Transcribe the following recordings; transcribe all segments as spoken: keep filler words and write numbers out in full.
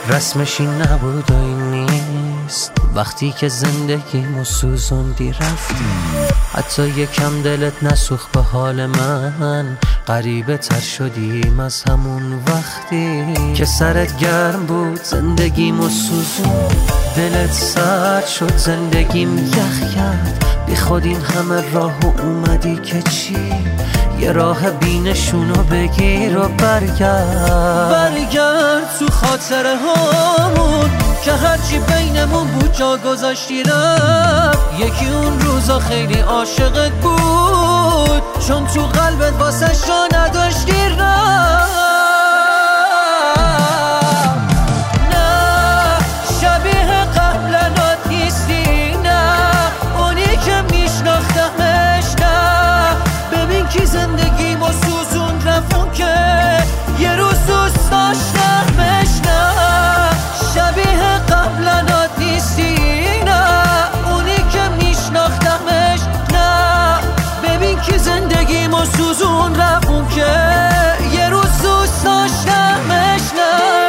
رسمش این نبود و این نیست. وقتی که زندگیمو سوزوندی رفتی، حتی یکم دلت نسوخت به حال من. غریبه تر شدیم از همون وقتی که سرت گرم بود زندگیمو سوزون. دلت سرد شد زندگیم یخ کرد، بی خود این همه راهو اومدی که چی؟ یه راه بینشونو بگیر و برگرد. برگرد تو خاطره هامون که هرچی بینمون بود جا گذاشتی رفت. یکی اون روزا خیلی عاشقت بود، چون تو قلبت واسه جا نداشتی رفت. نه شبیه قبلنات نیستی، نه اونی که میشناختمش. نه ببین کی زندگیمو سوزون رفون که یه روز دوست داشتمش. نه شبیه قبلنات نیستی، نه اونی که میشناختمش. نه ببین کی زندگیمو سوزون رفون که یه روز دوست داشتمش. نه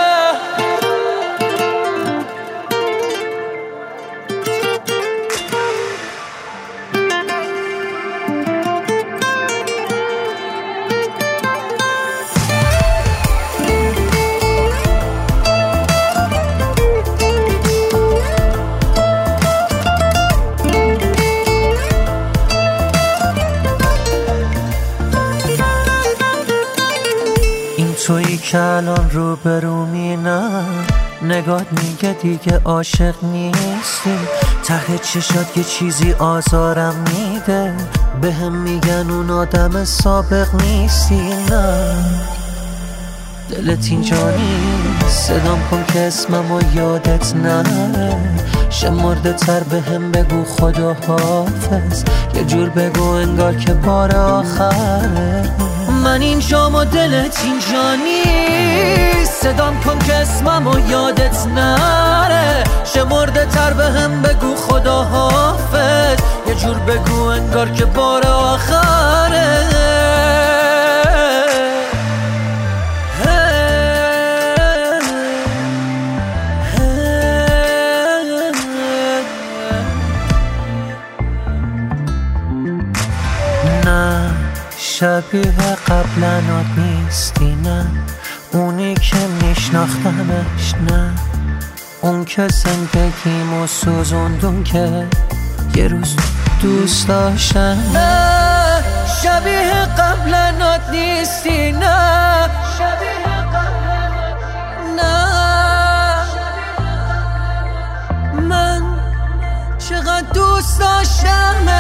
تویی که الان رو برومی، نه نگات میگه دیگه عاشق نیستی. ته چشات یه چیزی آزارم میده، به هم میگن اون آدم سابق نیستی. نه دلت اینجا نیست، صدام کن که اسممو یادت نره. شمرده تر به هم بگو خدا حافظ، یه جور بگو انگار که بار آخره. من اینجام و دلت اینجا نیست، صدام کن که اسممو یادت نره. شمرده تر به هم بگو خدا حافظ، یه جور بگو انگار که بار آخره. نه شبیه قبلنات نیستی، نه اونی که میشناختمش. نه اون که زندگیمو سوزوندون که یه روز دوست داشتم. نه شبیه قبلنات نیستی، نه شبیه قبلنات. نه من چقدر دوست داشتم.